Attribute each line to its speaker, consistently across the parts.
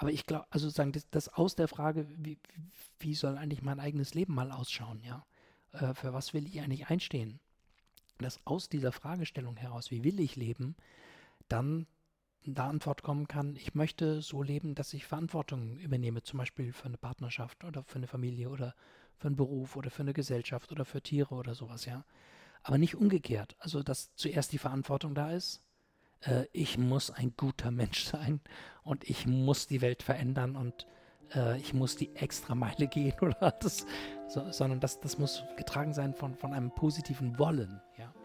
Speaker 1: Aber ich glaube, also sagen, das aus der Frage, wie soll eigentlich mein eigenes Leben mal ausschauen, ja? Für was will ich eigentlich einstehen? Dass aus dieser Fragestellung heraus, wie will ich leben, dann eine Antwort kommen kann, ich möchte so leben, dass ich Verantwortung übernehme, zum Beispiel für eine Partnerschaft oder für eine Familie oder für einen Beruf oder für eine Gesellschaft oder für Tiere oder sowas, ja. Aber nicht umgekehrt. Also, dass zuerst die Verantwortung da ist, ich muss ein guter Mensch sein und ich muss die Welt verändern und ich muss die extra Meile gehen oder das, sondern das muss getragen sein von einem positiven Wollen, ja.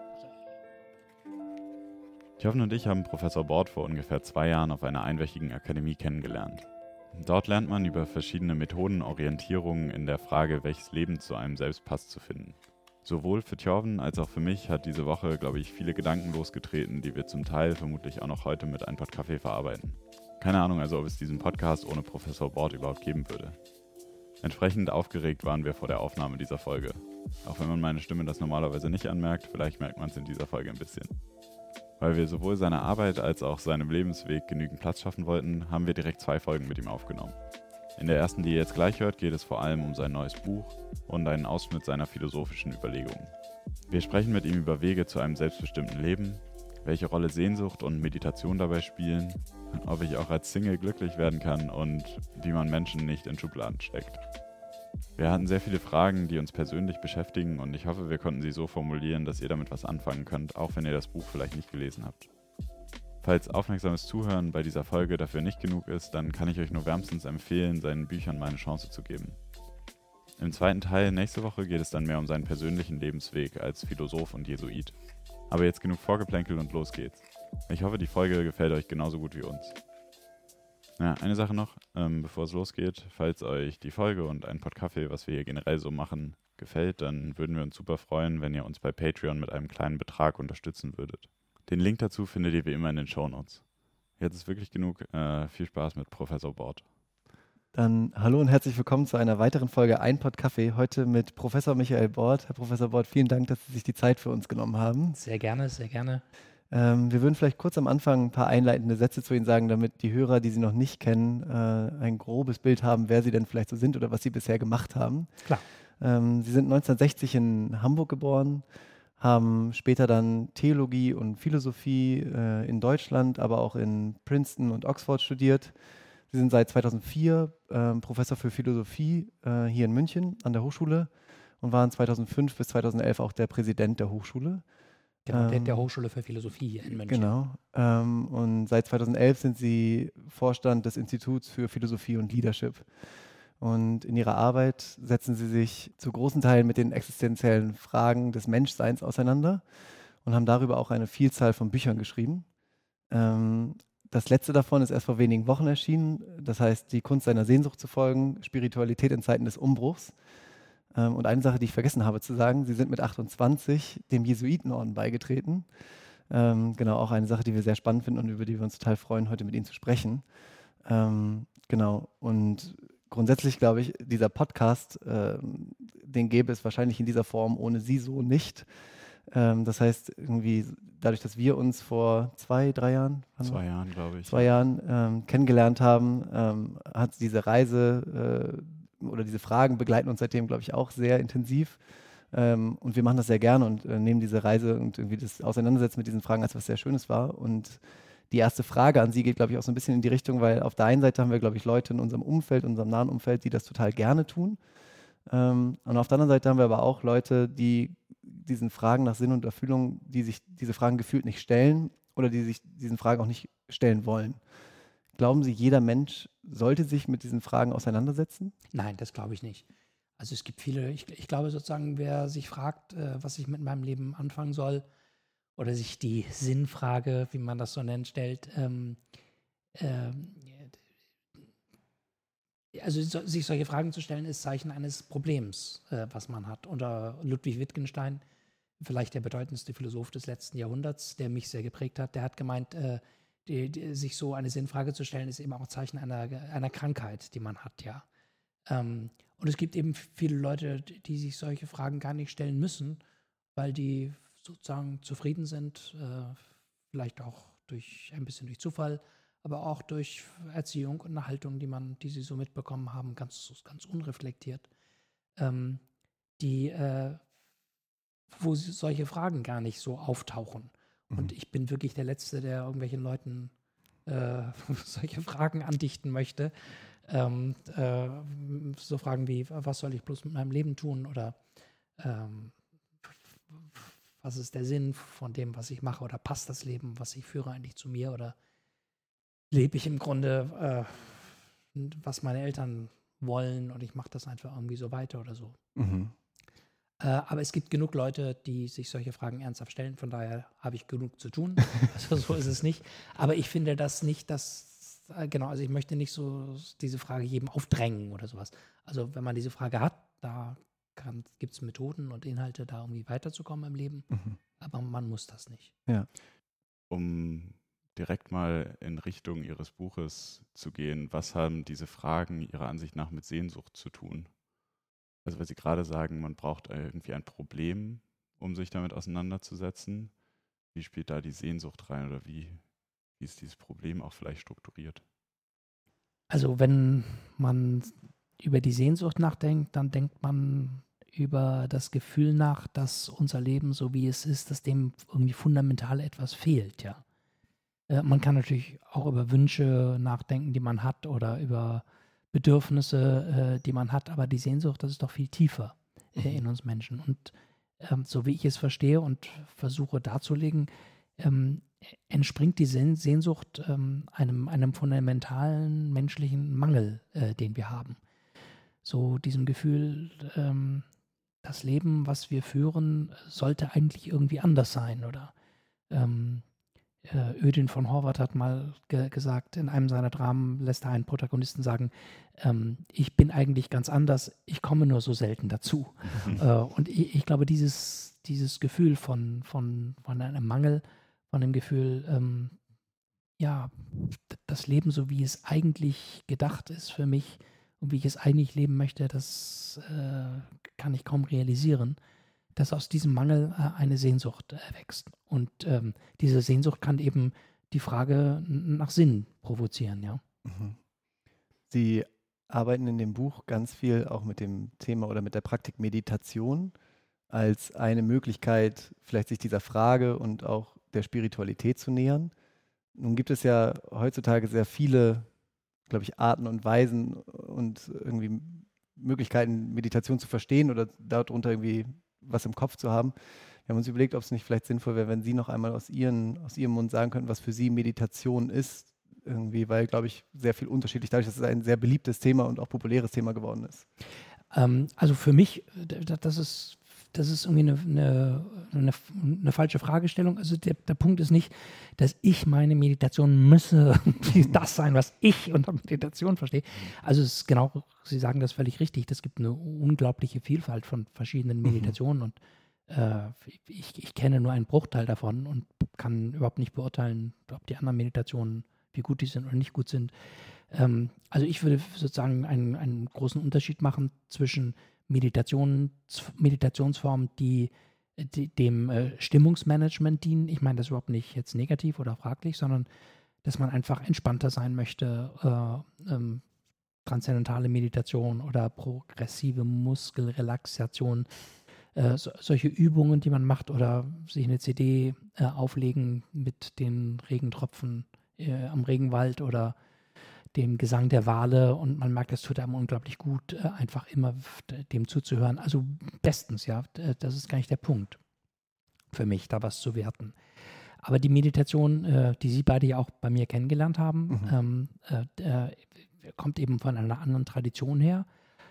Speaker 2: Tjovn und ich haben Professor Bort vor ungefähr 2 Jahren auf einer einwöchigen Akademie kennengelernt. Dort lernt man über verschiedene Methoden Orientierungen in der Frage, welches Leben zu einem selbst passt, zu finden. Sowohl für Tjovn als auch für mich hat diese Woche, glaube ich, viele Gedanken losgetreten, die wir zum Teil vermutlich auch noch heute mit ein Pott Kaffee verarbeiten. Keine Ahnung also, ob es diesen Podcast ohne Professor Bort überhaupt geben würde. Entsprechend aufgeregt waren wir vor der Aufnahme dieser Folge. Auch wenn man meine Stimme das normalerweise nicht anmerkt, vielleicht merkt man es in dieser Folge ein bisschen. Weil wir sowohl seiner Arbeit als auch seinem Lebensweg genügend Platz schaffen wollten, haben wir direkt 2 Folgen mit ihm aufgenommen. In der ersten, die ihr jetzt gleich hört, geht es vor allem um sein neues Buch und einen Ausschnitt seiner philosophischen Überlegungen. Wir sprechen mit ihm über Wege zu einem selbstbestimmten Leben, welche Rolle Sehnsucht und Meditation dabei spielen, ob ich auch als Single glücklich werden kann und wie man Menschen nicht in Schubladen steckt. Wir hatten sehr viele Fragen, die uns persönlich beschäftigen und ich hoffe, wir konnten sie so formulieren, dass ihr damit was anfangen könnt, auch wenn ihr das Buch vielleicht nicht gelesen habt. Falls aufmerksames Zuhören bei dieser Folge dafür nicht genug ist, dann kann ich euch nur wärmstens empfehlen, seinen Büchern mal eine Chance zu geben. Im zweiten Teil nächste Woche geht es dann mehr um seinen persönlichen Lebensweg als Philosoph und Jesuit. Aber jetzt genug Vorgeplänkel und los geht's. Ich hoffe, die Folge gefällt euch genauso gut wie uns. Ja, eine Sache noch, bevor es losgeht. Falls euch die Folge und ein Pott Kaffee, was wir hier generell so machen, gefällt, dann würden wir uns super freuen, wenn ihr uns bei Patreon mit einem kleinen Betrag unterstützen würdet. Den Link dazu findet ihr wie immer in den Shownotes. Jetzt ist wirklich genug. Viel Spaß mit Professor Bort.
Speaker 3: Dann hallo und herzlich willkommen zu einer weiteren Folge Ein Pott Kaffee. Heute mit Professor Michael Bort. Herr Professor Bort, vielen Dank, dass Sie sich die Zeit für uns genommen haben.
Speaker 1: Sehr gerne, sehr gerne.
Speaker 3: Wir würden vielleicht kurz am Anfang ein paar einleitende Sätze zu Ihnen sagen, damit die Hörer, die Sie noch nicht kennen, ein grobes Bild haben, wer Sie denn vielleicht so sind oder was Sie bisher gemacht haben.
Speaker 1: Klar.
Speaker 3: Sie sind 1960 in Hamburg geboren, haben später dann Theologie und Philosophie in Deutschland, aber auch in Princeton und Oxford studiert. Sie sind seit 2004 Professor für Philosophie hier in München an der Hochschule und waren 2005 bis 2011 auch der Präsident der Hochschule.
Speaker 1: Genau, der Hochschule für Philosophie hier in München.
Speaker 3: Genau. Und seit 2011 sind Sie Vorstand des Instituts für Philosophie und Leadership. Und in Ihrer Arbeit setzen Sie sich zu großen Teilen mit den existenziellen Fragen des Menschseins auseinander und haben darüber auch eine Vielzahl von Büchern geschrieben. Das letzte davon ist erst vor wenigen Wochen erschienen. Das heißt, die Kunst seiner Sehnsucht zu folgen, Spiritualität in Zeiten des Umbruchs. Und eine Sache, die ich vergessen habe zu sagen, Sie sind mit 28 dem Jesuitenorden beigetreten. Genau, auch eine Sache, die wir sehr spannend finden und über die wir uns total freuen, heute mit Ihnen zu sprechen. Genau, und grundsätzlich glaube ich, dieser Podcast, den gäbe es wahrscheinlich in dieser Form ohne Sie so nicht. Das heißt, irgendwie dadurch, dass wir uns vor 2-3 Jahren,
Speaker 2: 2 Jahren, glaube ich.
Speaker 3: 2 Jahren kennengelernt haben, hat diese Reise oder diese Fragen begleiten uns seitdem, glaube ich, auch sehr intensiv. Und wir machen das sehr gerne und nehmen diese Reise und irgendwie das Auseinandersetzen mit diesen Fragen als was sehr Schönes wahr. Und die erste Frage an Sie geht, glaube ich, auch so ein bisschen in die Richtung, weil auf der einen Seite haben wir, glaube ich, Leute in unserem Umfeld, unserem nahen Umfeld, die das total gerne tun. Und auf der anderen Seite haben wir aber auch Leute, die diesen Fragen nach Sinn und Erfüllung, die sich diese Fragen gefühlt nicht stellen oder die sich diesen Fragen auch nicht stellen wollen. Glauben Sie, jeder Mensch sollte sich mit diesen Fragen auseinandersetzen?
Speaker 1: Nein, das glaube ich nicht. Also es gibt viele, ich glaube sozusagen, wer sich fragt, was ich mit meinem Leben anfangen soll oder sich die Sinnfrage, wie man das so nennt, stellt, also sich solche Fragen zu stellen, ist Zeichen eines Problems, was man hat. Oder Ludwig Wittgenstein, vielleicht der bedeutendste Philosoph des letzten Jahrhunderts, der mich sehr geprägt hat, der hat gemeint, sich so eine Sinnfrage zu stellen, ist eben auch ein Zeichen einer Krankheit, die man hat, ja. Und es gibt eben viele Leute, die sich solche Fragen gar nicht stellen müssen, weil die sozusagen zufrieden sind, vielleicht auch ein bisschen durch Zufall, aber auch durch Erziehung und eine Haltung, die sie so mitbekommen haben, ganz, ganz unreflektiert, wo solche Fragen gar nicht so auftauchen. Und ich bin wirklich der Letzte, der irgendwelchen Leuten solche Fragen andichten möchte. So Fragen wie, was soll ich bloß mit meinem Leben tun? Oder was ist der Sinn von dem, was ich mache? Oder passt das Leben, was ich führe, eigentlich zu mir? Oder lebe ich im Grunde, was meine Eltern wollen und ich mache das einfach irgendwie so weiter oder so. Aber es gibt genug Leute, die sich solche Fragen ernsthaft stellen. Von daher habe ich genug zu tun. Also so ist es nicht. Aber ich finde das nicht, also ich möchte nicht so diese Frage jedem aufdrängen oder sowas. Also wenn man diese Frage hat, da gibt es Methoden und Inhalte, da irgendwie weiterzukommen im Leben. Aber man muss das nicht.
Speaker 3: Ja.
Speaker 2: Um direkt mal in Richtung Ihres Buches zu gehen, was haben diese Fragen Ihrer Ansicht nach mit Sehnsucht zu tun? Also weil Sie gerade sagen, man braucht irgendwie ein Problem, um sich damit auseinanderzusetzen. Wie spielt da die Sehnsucht rein oder wie ist dieses Problem auch vielleicht strukturiert?
Speaker 1: Also wenn man über die Sehnsucht nachdenkt, dann denkt man über das Gefühl nach, dass unser Leben, so wie es ist, dass dem irgendwie fundamental etwas fehlt, ja. Man kann natürlich auch über Wünsche nachdenken, die man hat oder über Bedürfnisse, die man hat, aber die Sehnsucht, das ist doch viel tiefer in uns Menschen. Und so wie ich es verstehe und versuche darzulegen, entspringt die Sehnsucht einem fundamentalen menschlichen Mangel, den wir haben. So diesem Gefühl, das Leben, was wir führen, sollte eigentlich irgendwie anders sein. Oder Ödin von Horvath hat mal gesagt, in einem seiner Dramen lässt er einen Protagonisten sagen, ich bin eigentlich ganz anders, ich komme nur so selten dazu. Und ich glaube, dieses Gefühl von einem Mangel, von dem Gefühl, ja, das Leben, so wie es eigentlich gedacht ist für mich und wie ich es eigentlich leben möchte, das kann ich kaum realisieren, dass aus diesem Mangel eine Sehnsucht wächst. Und diese Sehnsucht kann eben die Frage nach Sinn provozieren, ja.
Speaker 3: Sie arbeiten in dem Buch ganz viel auch mit dem Thema oder mit der Praktik Meditation als eine Möglichkeit, vielleicht sich dieser Frage und auch der Spiritualität zu nähern. Nun gibt es ja heutzutage sehr viele, glaube ich, Arten und Weisen und irgendwie Möglichkeiten, Meditation zu verstehen oder darunter irgendwie was im Kopf zu haben. Wir haben uns überlegt, ob es nicht vielleicht sinnvoll wäre, wenn Sie noch einmal aus Ihrem Mund sagen könnten, was für Sie Meditation ist, irgendwie, weil, glaube ich, sehr viel unterschiedlich, dadurch, dass es ein sehr beliebtes Thema und auch populäres Thema geworden ist.
Speaker 1: Also für mich, das ist irgendwie eine falsche Fragestellung. Also der Punkt ist nicht, dass ich meine Meditation müsse das sein, was ich unter Meditation verstehe. Also es ist genau, Sie sagen das völlig richtig, es gibt eine unglaubliche Vielfalt von verschiedenen Meditationen und ich kenne nur einen Bruchteil davon und kann überhaupt nicht beurteilen, ob die anderen Meditationen, wie gut die sind oder nicht gut sind. Also ich würde sozusagen einen großen Unterschied machen zwischen Meditationsformen, die dem Stimmungsmanagement dienen. Ich meine das überhaupt nicht jetzt negativ oder fraglich, sondern dass man einfach entspannter sein möchte, transzendentale Meditation oder progressive Muskelrelaxation, solche Übungen, die man macht oder sich eine CD auflegen mit den Regentropfen am Regenwald oder dem Gesang der Wale und man merkt, es tut einem unglaublich gut, einfach immer dem zuzuhören. Also bestens, ja, das ist gar nicht der Punkt für mich, da was zu werten. Aber die Meditation, die Sie beide ja auch bei mir kennengelernt haben, kommt eben von einer anderen Tradition her.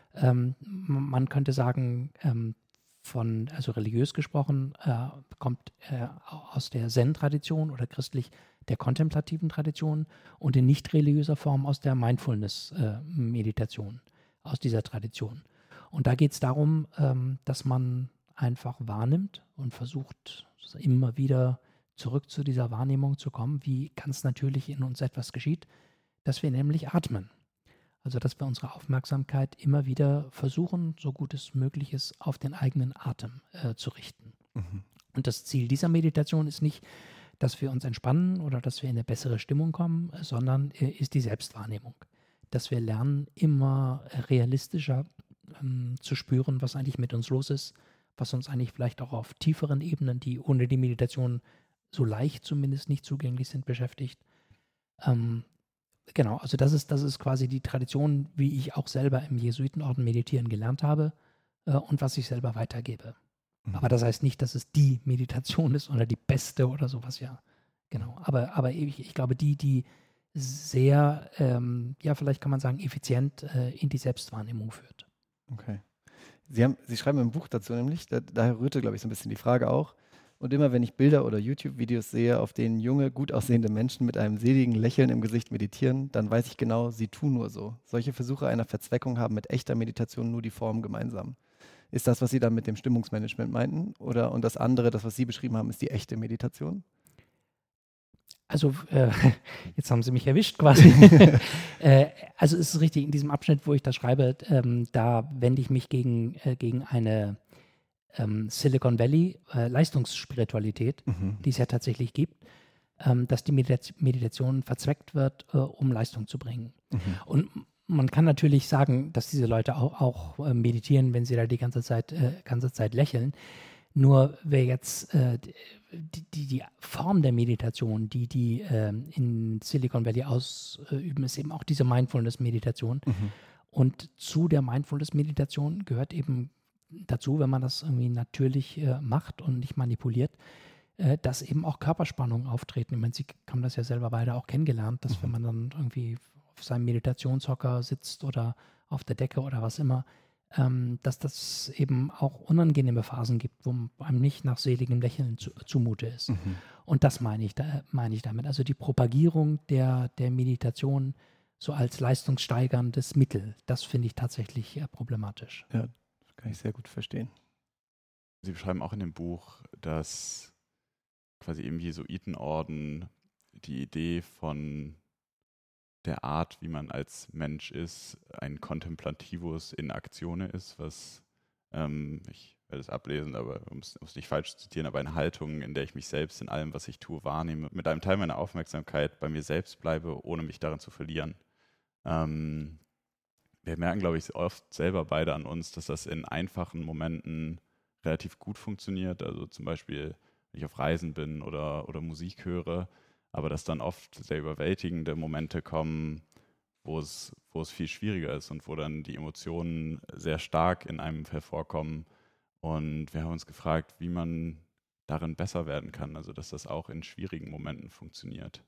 Speaker 1: Man könnte sagen, also religiös gesprochen, kommt aus der Zen-Tradition oder christlich der kontemplativen Tradition und in nicht religiöser Form aus der Mindfulness-Meditation, aus dieser Tradition. Und da geht es darum, dass man einfach wahrnimmt und versucht, immer wieder zurück zu dieser Wahrnehmung zu kommen, wie ganz natürlich in uns etwas geschieht, dass wir nämlich atmen. Also dass wir unsere Aufmerksamkeit immer wieder versuchen, so gut es möglich ist, auf den eigenen Atem zu richten. Und das Ziel dieser Meditation ist nicht, dass wir uns entspannen oder dass wir in eine bessere Stimmung kommen, sondern ist die Selbstwahrnehmung. Dass wir lernen, immer realistischer zu spüren, was eigentlich mit uns los ist, was uns eigentlich vielleicht auch auf tieferen Ebenen, die ohne die Meditation so leicht zumindest nicht zugänglich sind, beschäftigt. Genau, also das ist quasi die Tradition, wie ich auch selber im Jesuitenorden meditieren gelernt habe und was ich selber weitergebe. Aber das heißt nicht, dass es die Meditation ist oder die beste oder sowas, ja. Genau. Aber ich glaube, die sehr, ja, vielleicht kann man sagen, effizient in die Selbstwahrnehmung führt.
Speaker 3: Okay. Sie schreiben im Buch dazu nämlich, daher rührte, glaube ich, so ein bisschen die Frage auch. Und immer wenn ich Bilder oder YouTube-Videos sehe, auf denen junge, gut aussehende Menschen mit einem seligen Lächeln im Gesicht meditieren, dann weiß ich genau, sie tun nur so. Solche Versuche einer Verzweckung haben mit echter Meditation nur die Form gemeinsam. Ist das, was Sie dann mit dem Stimmungsmanagement meinten? Und das andere, das, was Sie beschrieben haben, ist die echte Meditation?
Speaker 1: Also, jetzt haben Sie mich erwischt quasi. Also es ist richtig, in diesem Abschnitt, wo ich das schreibe, da wende ich mich gegen eine Silicon Valley Leistungsspiritualität, die es ja tatsächlich gibt, dass die Meditation verzweckt wird, um Leistung zu bringen. Und man kann natürlich sagen, dass diese Leute auch meditieren, wenn sie da die ganze Zeit lächeln. Nur wer jetzt die Form der Meditation, die in Silicon Valley ausüben, ist eben auch diese Mindfulness-Meditation. Und zu der Mindfulness-Meditation gehört eben dazu, wenn man das irgendwie natürlich macht und nicht manipuliert, dass eben auch Körperspannungen auftreten. Ich meine, Sie haben das ja selber beide auch kennengelernt, dass wenn man dann irgendwie auf seinem Meditationshocker sitzt oder auf der Decke oder was immer, dass das eben auch unangenehme Phasen gibt, wo einem nicht nach seligem Lächeln zumute ist. Und das meine ich damit. Also die Propagierung der Meditation so als leistungssteigerndes Mittel, das finde ich tatsächlich problematisch.
Speaker 3: Ja, das kann ich sehr gut verstehen.
Speaker 2: Sie beschreiben auch in dem Buch, dass quasi im Jesuitenorden die Idee von der Art, wie man als Mensch ist, ein Contemplativus in Actione ist, was, ich werde es ablesen, aber um es nicht falsch zu zitieren, aber eine Haltung, in der ich mich selbst in allem, was ich tue, wahrnehme, mit einem Teil meiner Aufmerksamkeit bei mir selbst bleibe, ohne mich darin zu verlieren. Wir merken, glaube ich, oft selber beide an uns, dass das in einfachen Momenten relativ gut funktioniert. Also zum Beispiel, wenn ich auf Reisen bin oder Musik höre, aber dass dann oft sehr überwältigende Momente kommen, wo es viel schwieriger ist und wo dann die Emotionen sehr stark in einem hervorkommen. Und wir haben uns gefragt, wie man darin besser werden kann, also dass das auch in schwierigen Momenten funktioniert.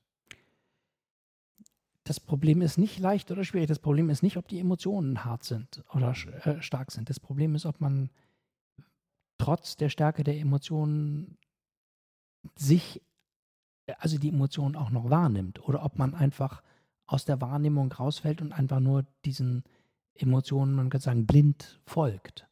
Speaker 1: Das Problem ist nicht leicht oder schwierig. Das Problem ist nicht, ob die Emotionen hart sind oder stark sind. Das Problem ist, ob man trotz der Stärke der Emotionen also die Emotionen auch noch wahrnimmt oder ob man einfach aus der Wahrnehmung rausfällt und einfach nur diesen Emotionen, man kann sagen, blind folgt.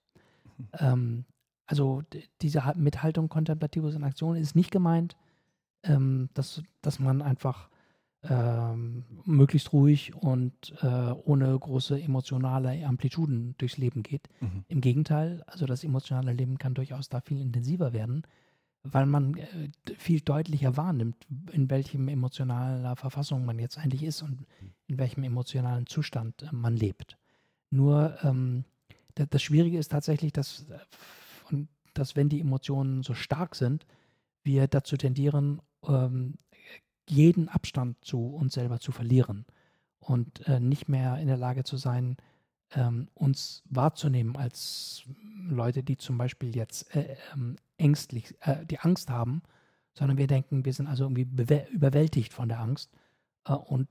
Speaker 1: Also diese Mithaltung Contemplativus in Aktion ist nicht gemeint, dass man einfach möglichst ruhig und ohne große emotionale Amplituden durchs Leben geht. Im Gegenteil, also das emotionale Leben kann durchaus da viel intensiver werden, weil man viel deutlicher wahrnimmt, in welchem emotionaler Verfassung man jetzt eigentlich ist und in welchem emotionalen Zustand man lebt. Nur das Schwierige ist tatsächlich, dass wenn die Emotionen so stark sind, wir dazu tendieren, jeden Abstand zu uns selber zu verlieren und nicht mehr in der Lage zu sein, uns wahrzunehmen als Leute, die zum Beispiel jetzt ängstlich, die Angst haben, sondern wir denken, wir sind also irgendwie überwältigt von der Angst und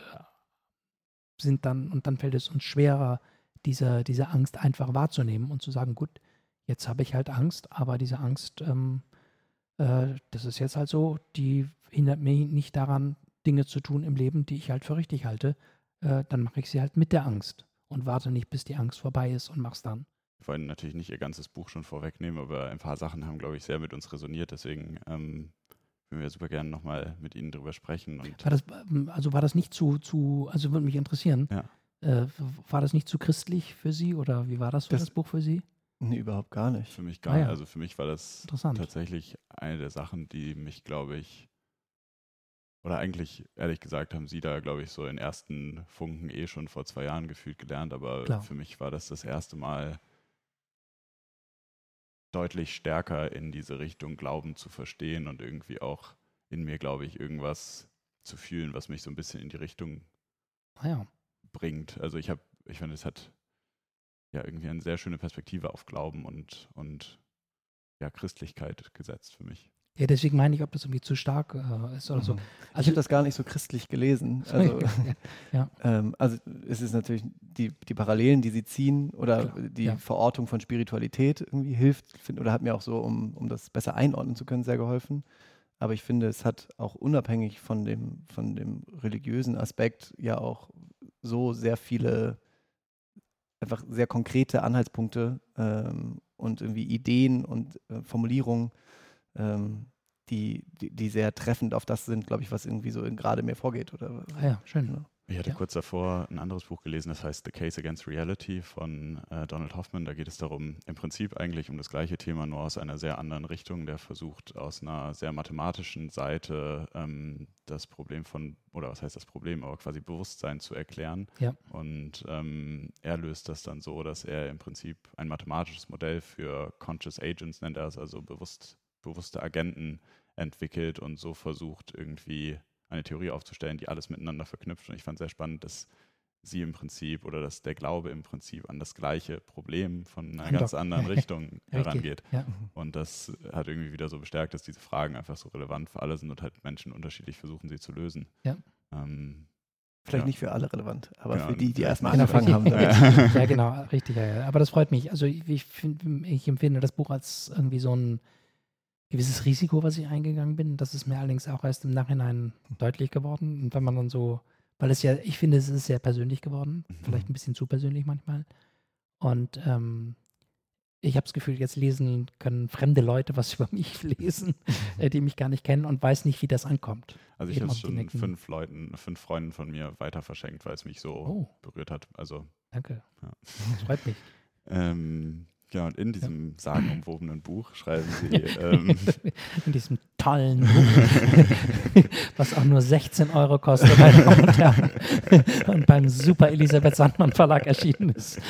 Speaker 1: dann fällt es uns schwerer, diese Angst einfach wahrzunehmen und zu sagen, gut, jetzt habe ich halt Angst, aber diese Angst, das ist jetzt halt so, die hindert mich nicht daran, Dinge zu tun im Leben, die ich halt für richtig halte. Dann mache ich sie halt mit der Angst und warte nicht, bis die Angst vorbei ist und mach's dann.
Speaker 2: Wir wollen natürlich nicht Ihr ganzes Buch schon vorwegnehmen, aber ein paar Sachen haben, glaube ich, sehr mit uns resoniert. Deswegen würden wir super gerne nochmal mit Ihnen drüber sprechen. Und
Speaker 1: war das nicht also würde mich interessieren,
Speaker 2: ja.
Speaker 1: War das nicht zu christlich für Sie oder wie war das Buch für Sie?
Speaker 3: Nee, überhaupt gar nicht.
Speaker 2: Für mich gar nicht. Also für mich war das
Speaker 1: Interessant.
Speaker 2: tatsächlich eine der Sachen, die mich, glaube ich, oder eigentlich, ehrlich gesagt, haben Sie da, glaube ich, so in ersten Funken schon vor 2 Jahren gefühlt gelernt, aber
Speaker 1: Klar.
Speaker 2: für mich war das erste Mal deutlich stärker in diese Richtung Glauben zu verstehen und irgendwie auch in mir, glaube ich, irgendwas zu fühlen, was mich so ein bisschen in die Richtung
Speaker 1: Ja.
Speaker 2: bringt. Also ich finde, es hat ja irgendwie eine sehr schöne Perspektive auf Glauben und ja, Christlichkeit gesetzt für mich.
Speaker 1: Ja, deswegen meine ich, ob das irgendwie zu stark ist oder so.
Speaker 3: Ich
Speaker 1: Also,
Speaker 3: habe das gar nicht so christlich gelesen. Also,
Speaker 1: ja,
Speaker 3: also es ist natürlich die Parallelen, die sie ziehen oder
Speaker 1: klar,
Speaker 3: die
Speaker 1: ja.
Speaker 3: Verortung von Spiritualität irgendwie hilft oder hat mir auch so, um das besser einordnen zu können, sehr geholfen. Aber ich finde, es hat auch unabhängig von dem religiösen Aspekt ja auch so sehr viele einfach sehr konkrete Anhaltspunkte und irgendwie Ideen und Formulierungen, die sehr treffend auf das sind, glaube ich, was irgendwie so gerade mir vorgeht. Oder,
Speaker 1: Ja, schön.
Speaker 3: genau.
Speaker 2: Ich hatte
Speaker 1: Ja.
Speaker 2: kurz davor ein anderes Buch gelesen, das heißt The Case Against Reality von Donald Hoffman. Da geht es darum, im Prinzip eigentlich um das gleiche Thema, nur aus einer sehr anderen Richtung. Der versucht aus einer sehr mathematischen Seite das Problem oder was heißt das Problem, aber quasi Bewusstsein zu erklären.
Speaker 1: Ja.
Speaker 2: Und er löst das dann so, dass er im Prinzip ein mathematisches Modell für Conscious Agents, nennt er es, also bewusste Agenten entwickelt und so versucht irgendwie eine Theorie aufzustellen, die alles miteinander verknüpft. Und ich fand sehr spannend, dass sie im Prinzip oder dass der Glaube im Prinzip an das gleiche Problem von einer ganz anderen Richtung herangeht.
Speaker 1: Ja.
Speaker 2: Und das hat irgendwie wieder so bestärkt, dass diese Fragen einfach so relevant für alle sind und halt Menschen unterschiedlich versuchen, sie zu lösen.
Speaker 1: Ja.
Speaker 3: Vielleicht
Speaker 2: Ja.
Speaker 3: nicht für alle relevant, aber
Speaker 2: Genau,
Speaker 3: für die
Speaker 2: vielleicht
Speaker 3: erstmal
Speaker 2: nicht.
Speaker 3: angefangen haben.
Speaker 1: Richtig. Ja, genau, richtig. Ja. Aber das freut mich. Also ich empfinde das Buch als irgendwie so ein gewisses Risiko, was ich eingegangen bin. Das ist mir allerdings auch erst im Nachhinein deutlich geworden. Und wenn man dann so, weil ich finde, es ist sehr persönlich geworden, vielleicht ein bisschen zu persönlich manchmal. Und ich habe das Gefühl, jetzt können fremde Leute was über mich lesen, die mich gar nicht kennen und weiß nicht, wie das ankommt.
Speaker 2: Also ich habe es schon 5 Freunden von mir weiter verschenkt, weil es mich so berührt hat. Also
Speaker 1: Danke.
Speaker 2: Ja.
Speaker 1: Das freut mich.
Speaker 2: Genau, und in diesem sagenumwobenen Buch schreiben sie
Speaker 1: in diesem tollen Buch, was auch nur 16 € kostet, meine Damen und Herren, und beim Super Elisabeth Sandmann Verlag erschienen ist.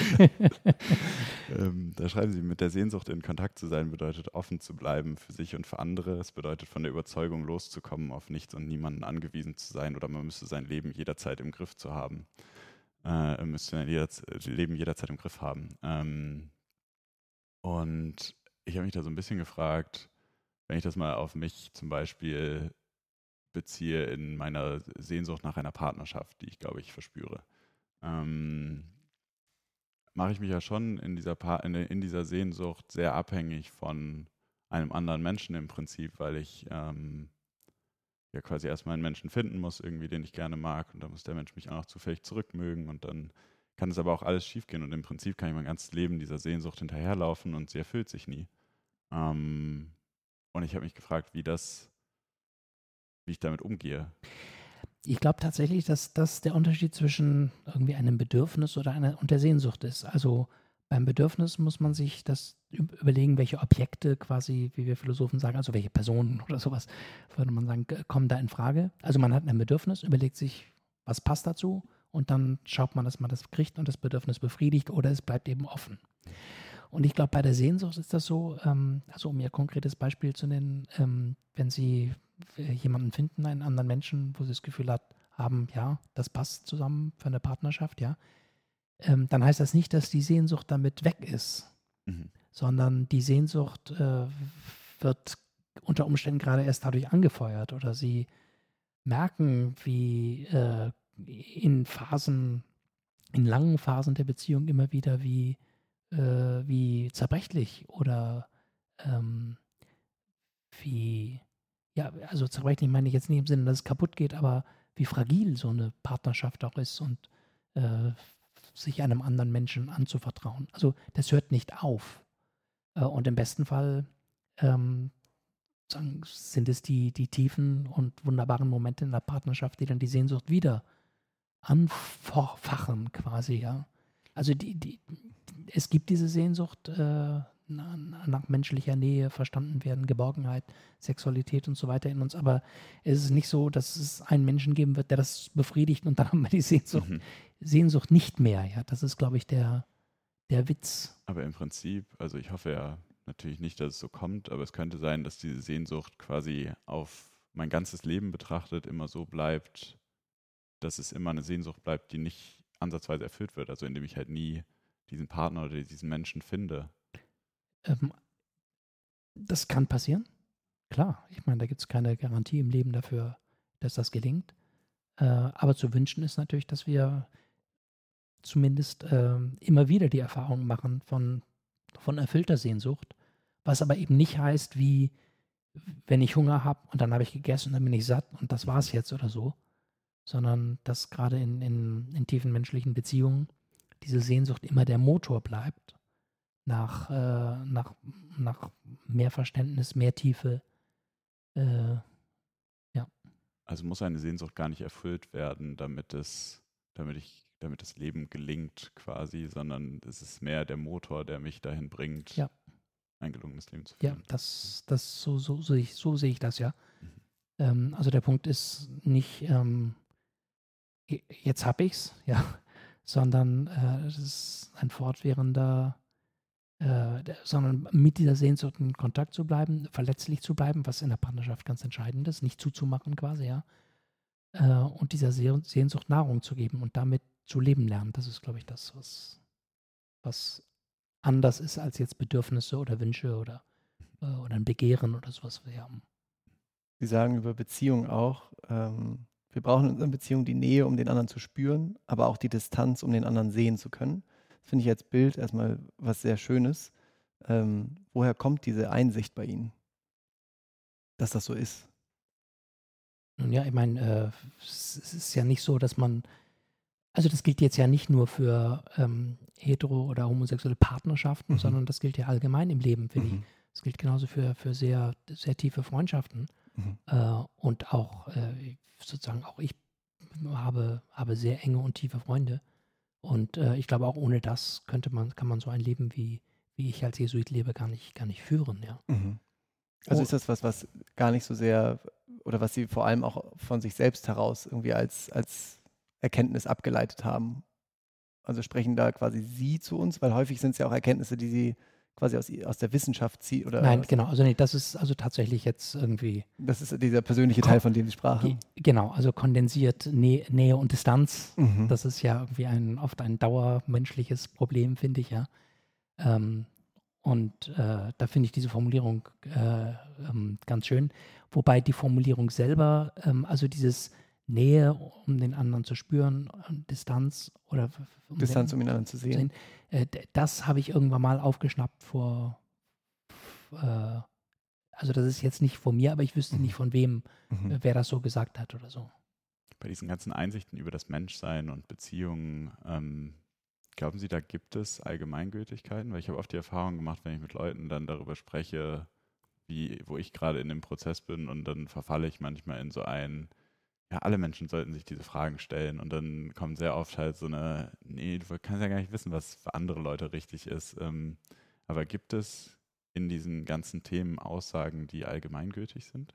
Speaker 2: Da schreiben sie, mit der Sehnsucht in Kontakt zu sein bedeutet offen zu bleiben für sich und für andere. Es bedeutet von der Überzeugung loszukommen, auf nichts und niemanden angewiesen zu sein oder man müsste sein Leben jederzeit im Griff zu haben. Müsste sein Leben jederzeit im Griff haben. Und ich habe mich da so ein bisschen gefragt, wenn ich das mal auf mich zum Beispiel beziehe in meiner Sehnsucht nach einer Partnerschaft, die ich, glaube ich, verspüre, mache ich mich ja schon in dieser Sehnsucht sehr abhängig von einem anderen Menschen im Prinzip, weil ich ja quasi erstmal einen Menschen finden muss, irgendwie, den ich gerne mag und dann muss der Mensch mich auch noch zufällig zurückmögen und dann kann es aber auch alles schiefgehen und im Prinzip kann ich mein ganzes Leben dieser Sehnsucht hinterherlaufen und sie erfüllt sich nie. Und ich habe mich gefragt, wie ich damit umgehe.
Speaker 1: Ich glaube tatsächlich, dass das der Unterschied zwischen irgendwie einem Bedürfnis und der Sehnsucht ist. Also beim Bedürfnis muss man sich das überlegen, welche Objekte quasi, wie wir Philosophen sagen, also welche Personen oder sowas, würde man sagen, kommen da in Frage. Also man hat ein Bedürfnis, überlegt sich, was passt dazu und dann schaut man, dass man das kriegt und das Bedürfnis befriedigt oder es bleibt eben offen. Und ich glaube, bei der Sehnsucht ist das so, also um ihr konkretes Beispiel zu nennen, wenn Sie jemanden finden, einen anderen Menschen, wo Sie das Gefühl haben, ja, das passt zusammen für eine Partnerschaft, ja, dann heißt das nicht, dass die Sehnsucht damit weg ist, sondern die Sehnsucht wird unter Umständen gerade erst dadurch angefeuert oder Sie merken, wie in langen Phasen der Beziehung immer wieder, wie zerbrechlich oder also zerbrechlich meine ich jetzt nicht im Sinne, dass es kaputt geht, aber wie fragil so eine Partnerschaft auch ist und sich einem anderen Menschen anzuvertrauen. Also das hört nicht auf. Und im besten Fall sind es die tiefen und wunderbaren Momente in der Partnerschaft, die dann die Sehnsucht wieder anfachen quasi, ja. Also es gibt diese Sehnsucht nach menschlicher Nähe verstanden werden, Geborgenheit, Sexualität und so weiter in uns. Aber es ist nicht so, dass es einen Menschen geben wird, der das befriedigt und dann haben wir die Sehnsucht nicht mehr. Ja, das ist, glaube ich, der Witz.
Speaker 2: Aber im Prinzip, also ich hoffe ja natürlich nicht, dass es so kommt, aber es könnte sein, dass diese Sehnsucht quasi auf mein ganzes Leben betrachtet immer so bleibt, dass es immer eine Sehnsucht bleibt, die nicht ansatzweise erfüllt wird. Also indem ich halt nie diesen Partner oder diesen Menschen finde.
Speaker 1: Das kann passieren. Klar, ich meine, da gibt es keine Garantie im Leben dafür, dass das gelingt. Aber zu wünschen ist natürlich, dass wir zumindest immer wieder die Erfahrung machen von erfüllter Sehnsucht, was aber eben nicht heißt, wie wenn ich Hunger habe und dann habe ich gegessen und dann bin ich satt und das war's jetzt oder so, sondern dass gerade in tiefen menschlichen Beziehungen diese Sehnsucht immer der Motor bleibt nach mehr Verständnis, mehr Tiefe.
Speaker 2: Also muss eine Sehnsucht gar nicht erfüllt werden, damit das Leben gelingt quasi, sondern es ist mehr der Motor, der mich dahin bringt,
Speaker 1: Ja.
Speaker 2: ein gelungenes Leben zu
Speaker 1: Ja,
Speaker 2: führen.
Speaker 1: so sehe ich das, ja. Also der Punkt ist nicht, jetzt habe ich's, ja, sondern es ist ein fortwährender, sondern mit dieser Sehnsucht in Kontakt zu bleiben, verletzlich zu bleiben, was in der Partnerschaft ganz entscheidend ist, nicht zuzumachen quasi, ja. Und dieser Sehnsucht Nahrung zu geben und damit zu leben lernen. Das ist, glaube ich, das, was anders ist als jetzt Bedürfnisse oder Wünsche oder ein Begehren oder sowas, was wir haben.
Speaker 3: Sie sagen über Beziehungen auch, wir brauchen in unseren Beziehungen die Nähe, um den anderen zu spüren, aber auch die Distanz, um den anderen sehen zu können. Das finde ich als Bild erstmal was sehr Schönes. Woher kommt diese Einsicht bei Ihnen, dass das so ist?
Speaker 1: Nun ja, ich meine, es ist ja nicht so, dass man, also das gilt jetzt ja nicht nur für hetero- oder homosexuelle Partnerschaften, sondern das gilt ja allgemein im Leben, finde ich. Es gilt genauso für sehr, sehr tiefe Freundschaften. Und auch sozusagen auch ich habe sehr enge und tiefe Freunde. Und ich glaube, auch ohne das kann man so ein Leben, wie ich als Jesuit lebe, gar nicht führen, ja.
Speaker 3: Also ist das was gar nicht so sehr, oder was Sie vor allem auch von sich selbst heraus irgendwie als Erkenntnis abgeleitet haben? Also sprechen da quasi Sie zu uns? Weil häufig sind es ja auch Erkenntnisse, die Sie quasi aus der Wissenschaft ziehen. Oder
Speaker 1: Nein, genau. Also nee, das ist also tatsächlich jetzt irgendwie.
Speaker 3: Das ist dieser persönliche Teil, von dem Sie sprachen.
Speaker 1: Genau, also kondensiert Nähe und Distanz. Das ist ja irgendwie oft ein dauermenschliches Problem, finde ich, ja. Und da finde ich diese Formulierung ganz schön. Wobei die Formulierung selber, also dieses Nähe, um den anderen zu spüren, Distanz oder
Speaker 3: Distanz, um ihn anderen zu sehen.
Speaker 1: Das habe ich irgendwann mal aufgeschnappt also das ist jetzt nicht von mir, aber ich wüsste nicht von wem, wer das so gesagt hat oder so.
Speaker 2: Bei diesen ganzen Einsichten über das Menschsein und Beziehungen, glauben Sie, da gibt es Allgemeingültigkeiten? Weil ich habe oft die Erfahrung gemacht, wenn ich mit Leuten dann darüber spreche, wo ich gerade in dem Prozess bin, und dann verfalle ich manchmal in so ja, alle Menschen sollten sich diese Fragen stellen, und dann kommt sehr oft halt so nee, du kannst ja gar nicht wissen, was für andere Leute richtig ist. Aber gibt es in diesen ganzen Themen Aussagen, die allgemeingültig sind?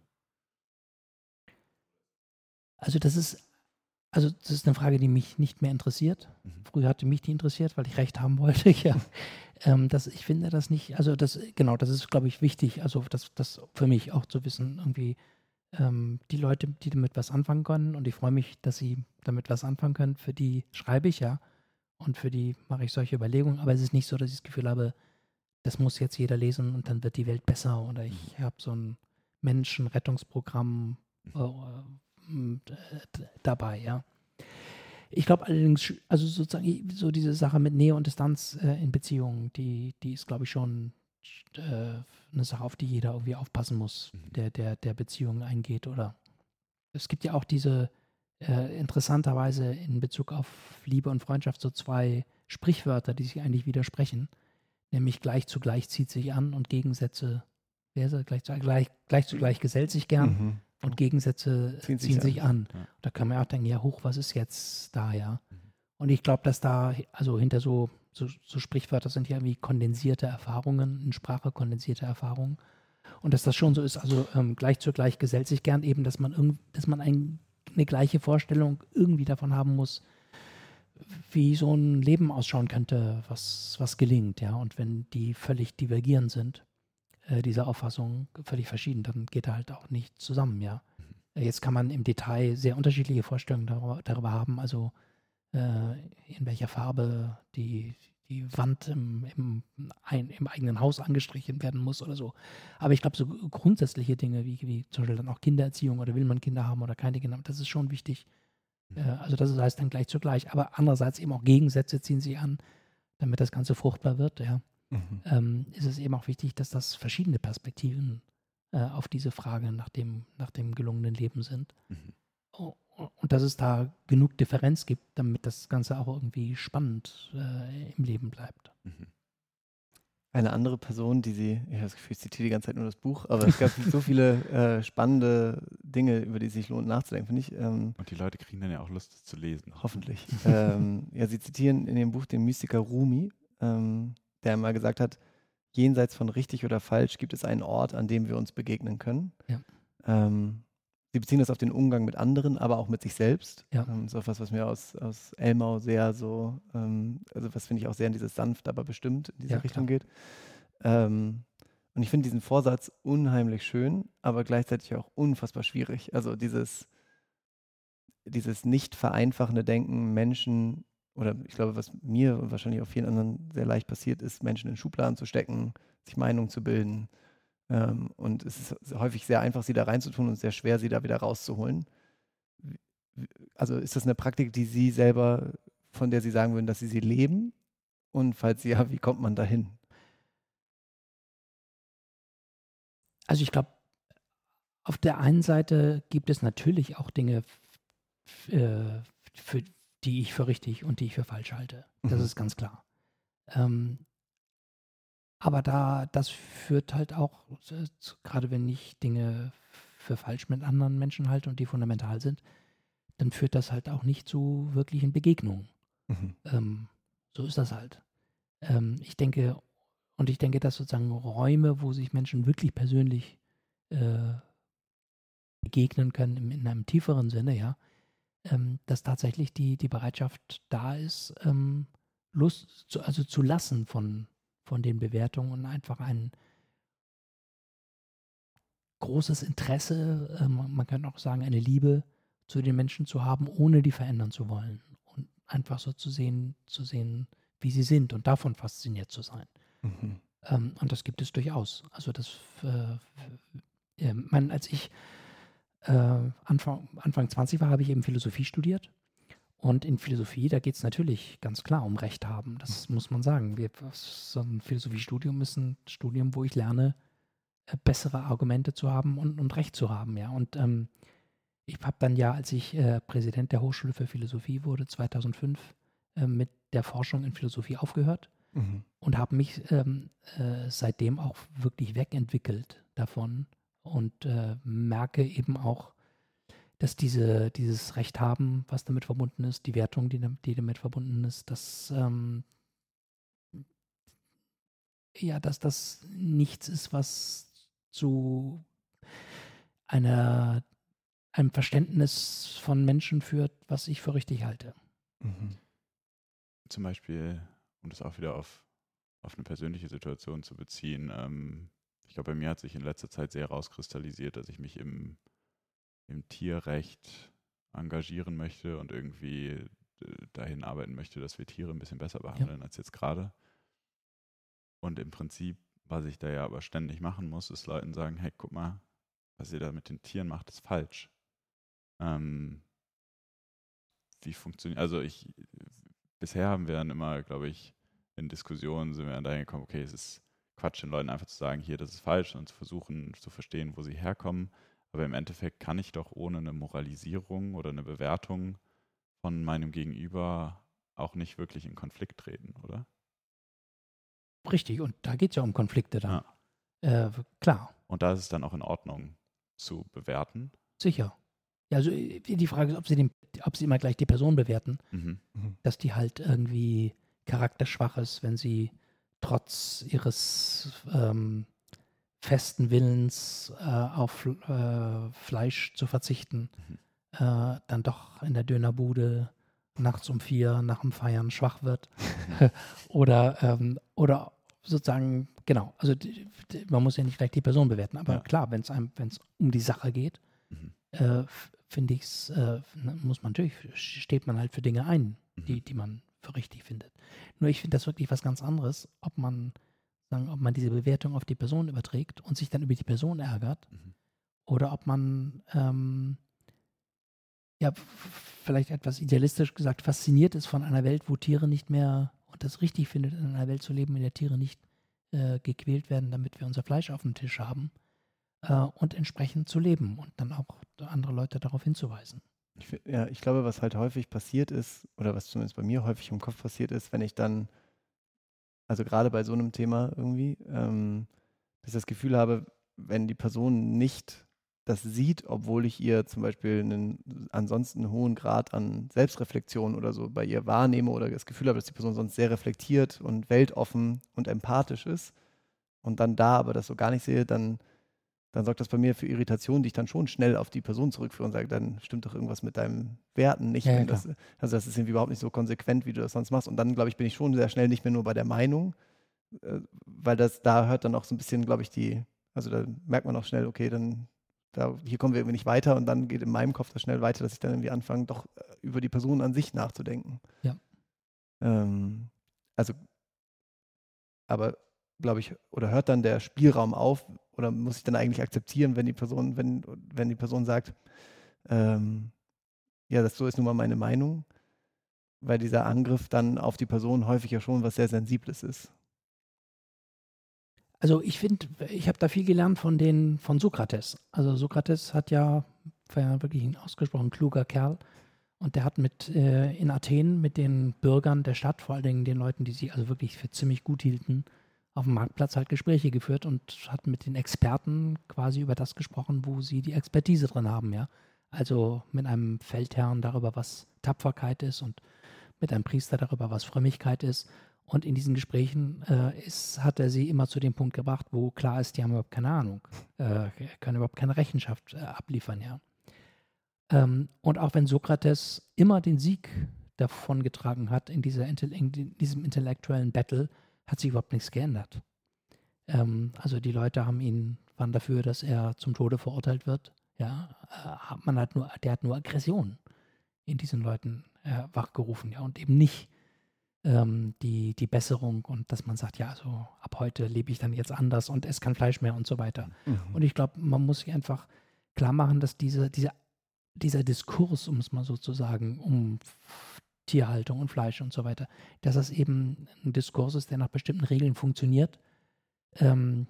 Speaker 1: Also das ist eine Frage, die mich nicht mehr interessiert. Früher hatte mich die interessiert, weil ich Recht haben wollte. Ja. Ich finde das nicht, also das ist, glaube ich, wichtig, also das für mich auch zu wissen, irgendwie die Leute, die damit was anfangen können, und ich freue mich, dass sie damit was anfangen können, für die schreibe ich ja und für die mache ich solche Überlegungen, aber es ist nicht so, dass ich das Gefühl habe, das muss jetzt jeder lesen und dann wird die Welt besser, oder ich habe so ein Menschenrettungsprogramm dabei, ja. Ich glaube allerdings, also sozusagen so diese Sache mit Nähe und Distanz in Beziehungen, die ist, glaube ich, schon eine Sache, auf die jeder irgendwie aufpassen muss, der Beziehungen eingeht. Oder es gibt ja auch diese interessanterweise in Bezug auf Liebe und Freundschaft so zwei Sprichwörter, die sich eigentlich widersprechen. Nämlich gleich zu gleich zieht sich an und Gegensätze, gleich zu gleich gesellt sich gern und Gegensätze ziehen sich an. Ja. Da kann man auch denken, ja hoch, was ist jetzt da, ja? Und ich glaube, dass da, also hinter so so Sprichwörter sind ja wie kondensierte Erfahrungen, in Sprache kondensierte Erfahrungen. Und dass das schon so ist, also gleich zu gleich gesellt sich gern eben, dass man eine gleiche Vorstellung irgendwie davon haben muss, wie so ein Leben ausschauen könnte, was gelingt, ja. Und wenn die völlig divergierend sind, diese Auffassungen völlig verschieden, dann geht er halt auch nicht zusammen, ja. Jetzt kann man im Detail sehr unterschiedliche Vorstellungen darüber haben, also in welcher Farbe die Wand im eigenen Haus angestrichen werden muss oder so. Aber ich glaube, so grundsätzliche Dinge wie zum Beispiel dann auch Kindererziehung oder will man Kinder haben oder keine Kinder haben, das ist schon wichtig. Also das heißt dann gleich zugleich. Aber andererseits eben auch Gegensätze ziehen sich an, damit das Ganze fruchtbar wird. Ja. Ist es eben auch wichtig, dass das verschiedene Perspektiven auf diese Frage nach dem gelungenen Leben sind. Und dass es da genug Differenz gibt, damit das Ganze auch irgendwie spannend im Leben bleibt.
Speaker 3: Eine andere Person, ich habe das Gefühl, ich zitiere die ganze Zeit nur das Buch, aber es gab so viele spannende Dinge, über die es sich lohnt nachzudenken, finde ich.
Speaker 2: Und die Leute kriegen dann ja auch Lust, es zu lesen.
Speaker 3: Hoffentlich. Ja, sie zitieren in dem Buch den Mystiker Rumi, der mal gesagt hat, jenseits von richtig oder falsch gibt es einen Ort, an dem wir uns begegnen können.
Speaker 1: Ja.
Speaker 3: Sie beziehen das auf den Umgang mit anderen, aber auch mit sich selbst.
Speaker 1: Ja.
Speaker 3: Das ist auch was mir aus Elmau sehr so, also was finde ich auch sehr in dieses sanft, aber bestimmt in diese Richtung geht. Und ich finde diesen Vorsatz unheimlich schön, aber gleichzeitig auch unfassbar schwierig. Also dieses nicht vereinfachende Denken, Menschen, oder ich glaube, was mir und wahrscheinlich auch vielen anderen sehr leicht passiert ist, Menschen in Schubladen zu stecken, sich Meinungen zu bilden. Und es ist häufig sehr einfach, sie da reinzutun und sehr schwer, sie da wieder rauszuholen. Also ist das eine Praktik, die Sie selber, von der Sie sagen würden, dass Sie leben? Und falls ja, wie kommt man dahin?
Speaker 1: Also ich glaube, auf der einen Seite gibt es natürlich auch Dinge, für die ich für richtig und die ich für falsch halte. Das ist ganz klar. Aber das führt halt auch, gerade wenn ich Dinge für falsch mit anderen Menschen halte und die fundamental sind, dann führt das halt auch nicht zu wirklichen Begegnungen. So ist das halt. Ich denke, dass sozusagen Räume, wo sich Menschen wirklich persönlich begegnen können, in einem tieferen Sinne, ja, dass tatsächlich die Bereitschaft da ist, zu lassen von den Bewertungen und einfach ein großes Interesse, man kann auch sagen, eine Liebe zu den Menschen zu haben, ohne die verändern zu wollen. Und einfach so zu sehen, wie sie sind und davon fasziniert zu sein. Und das gibt es durchaus. Also als ich Anfang 20 war, habe ich eben Philosophie studiert. Und in Philosophie, da geht es natürlich ganz klar um Recht haben. Das muss man sagen. So ein Philosophiestudium ist ein Studium, wo ich lerne, bessere Argumente zu haben und Recht zu haben. Ja. Und ich habe dann ja, als ich Präsident der Hochschule für Philosophie wurde, 2005, mit der Forschung in Philosophie aufgehört und habe mich seitdem auch wirklich wegentwickelt davon und merke eben auch, dass dieses Recht haben, was damit verbunden ist, die Wertung, die damit verbunden ist, dass das nichts ist, was zu einem Verständnis von Menschen führt, was ich für richtig halte.
Speaker 2: Zum Beispiel, um das auch wieder auf eine persönliche Situation zu beziehen, ich glaube, bei mir hat sich in letzter Zeit sehr rauskristallisiert, dass ich mich im Tierrecht engagieren möchte und irgendwie dahin arbeiten möchte, dass wir Tiere ein bisschen besser behandeln als jetzt gerade. Und im Prinzip, was ich da ja aber ständig machen muss, ist Leuten sagen, hey, guck mal, was ihr da mit den Tieren macht, ist falsch. Wie funktioniert, bisher haben wir dann immer, glaube ich, in Diskussionen sind wir dann dahin gekommen, okay, es ist Quatsch, den Leuten einfach zu sagen, hier, das ist falsch und zu versuchen zu verstehen, wo sie herkommen. Aber im Endeffekt kann ich doch ohne eine Moralisierung oder eine Bewertung von meinem Gegenüber auch nicht wirklich in Konflikt treten, oder?
Speaker 1: Richtig, und da geht es ja um Konflikte dann. Ja. Klar.
Speaker 2: Und da ist es dann auch in Ordnung zu bewerten?
Speaker 1: Sicher. Ja, also die Frage ist, ob sie immer gleich die Person bewerten, dass die halt irgendwie charakterschwach ist, wenn sie trotz ihres festen Willens auf Fleisch zu verzichten, dann doch in der Dönerbude nachts um 4 nach dem Feiern schwach wird. oder sozusagen, genau, also man muss ja nicht gleich die Person bewerten, aber klar, wenn es um die Sache geht, finde ich es, steht man halt für Dinge ein, die man für richtig findet. Nur ich finde das wirklich was ganz anderes, ob man diese Bewertung auf die Person überträgt und sich dann über die Person ärgert oder ob man vielleicht etwas idealistisch gesagt fasziniert ist von einer Welt, wo Tiere nicht mehr und das richtig findet, in einer Welt zu leben, in der Tiere nicht gequält werden, damit wir unser Fleisch auf dem Tisch haben und entsprechend zu leben und dann auch andere Leute darauf hinzuweisen.
Speaker 3: Ich glaube, was halt häufig passiert ist, oder was zumindest bei mir häufig im Kopf passiert ist, wenn ich dann, also gerade bei so einem Thema irgendwie, dass ich das Gefühl habe, wenn die Person nicht das sieht, obwohl ich ihr zum Beispiel einen ansonsten hohen Grad an Selbstreflexion oder so bei ihr wahrnehme oder das Gefühl habe, dass die Person sonst sehr reflektiert und weltoffen und empathisch ist und dann da aber das so gar nicht sehe, dann sorgt das bei mir für Irritation, die ich dann schon schnell auf die Person zurückführe und sage, dann stimmt doch irgendwas mit deinen Werten nicht.
Speaker 1: Ja,
Speaker 3: das ist irgendwie überhaupt nicht so konsequent, wie du das sonst machst. Und dann, glaube ich, bin ich schon sehr schnell nicht mehr nur bei der Meinung, weil da hört dann auch so ein bisschen, glaube ich, also da merkt man auch schnell, okay, hier kommen wir irgendwie nicht weiter und dann geht in meinem Kopf das schnell weiter, dass ich dann irgendwie anfange, doch über die Person an sich nachzudenken.
Speaker 1: Ja.
Speaker 3: Aber glaube ich, oder hört dann der Spielraum auf oder muss ich dann eigentlich akzeptieren, wenn die Person sagt, so ist nun mal meine Meinung, weil dieser Angriff dann auf die Person häufig ja schon was sehr Sensibles ist.
Speaker 1: Also ich finde, ich habe da viel gelernt von Sokrates. Also Sokrates war ja wirklich ein ausgesprochen kluger Kerl und der hat in Athen mit den Bürgern der Stadt, vor allen Dingen den Leuten, die sie also wirklich für ziemlich gut hielten, auf dem Marktplatz halt Gespräche geführt und hat mit den Experten quasi über das gesprochen, wo sie die Expertise drin haben, ja. Also mit einem Feldherrn darüber, was Tapferkeit ist und mit einem Priester darüber, was Frömmigkeit ist. Und in diesen Gesprächen hat er sie immer zu dem Punkt gebracht, wo klar ist, die haben überhaupt keine Ahnung, können überhaupt keine Rechenschaft abliefern, ja. Und auch wenn Sokrates immer den Sieg davongetragen hat in diesem intellektuellen Battle, hat sich überhaupt nichts geändert. Also die Leute waren dafür, dass er zum Tode verurteilt wird. Ja, der hat nur Aggression in diesen Leuten wachgerufen, ja, und eben nicht die Besserung und dass man sagt, ja, also ab heute lebe ich dann jetzt anders und esse kein Fleisch mehr und so weiter. Und ich glaube, man muss sich einfach klar machen, dass dieser Diskurs, um es mal so zu sagen, um Tierhaltung und Fleisch und so weiter, dass das eben ein Diskurs ist, der nach bestimmten Regeln funktioniert. Der